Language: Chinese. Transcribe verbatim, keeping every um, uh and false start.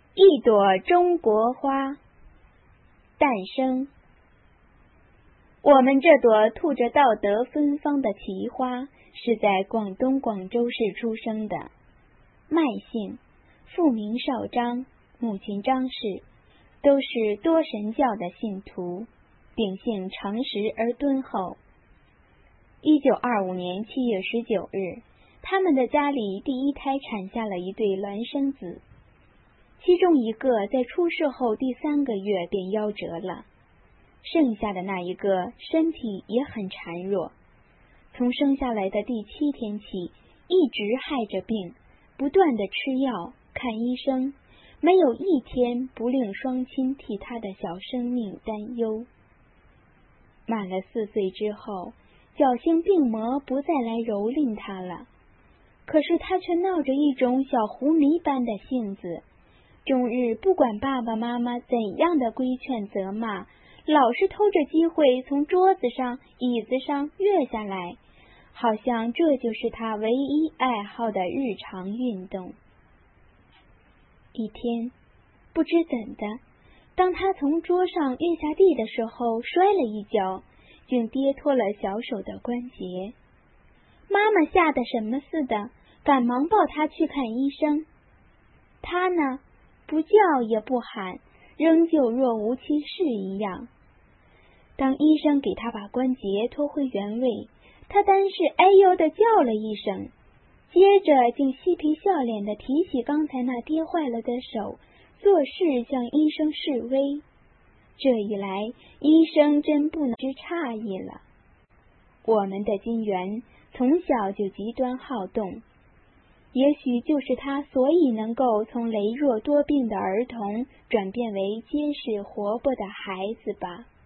一朵中国花诞生。我们这朵吐着道德芬芳的奇花是在广东广州市出生的，麦姓，父名少章，母亲张氏，都是多神教的信徒，秉性诚实而敦厚。一九二五年七月十九日，他们的家里第一胎产下了一对孪生子，其中一个在出世后第三个月便夭折了，剩下的那一个身体也很孱弱，从生下来的第七天起一直害着病，不断的吃药看医生，没有一天不令双亲替他的小生命担忧。满了四岁之后，侥幸病魔不再来蹂躏他了，可是他却闹着一种小狐狸般的性子，终日不管爸爸妈妈怎样的规劝责骂，老是偷着机会从桌子上椅子上跃下来，好像这就是他唯一爱好的日常运动。一天，不知怎的，当他从桌上跃下地的时候摔了一跤，竟跌脱了小手的关节。妈妈吓得什么似的，赶忙抱他去看医生。他呢，不叫也不喊，仍旧若无其事一样。当医生给他把关节拖回原位，他单是哎呦的叫了一声，接着竟嬉皮笑脸地提起刚才那跌坏了的手，作势向医生示威。这一来，医生真不能之诧异了。我们的金元从小就极端好动，也许就是他所以能够从羸弱多病的儿童转变为结实活泼的孩子吧。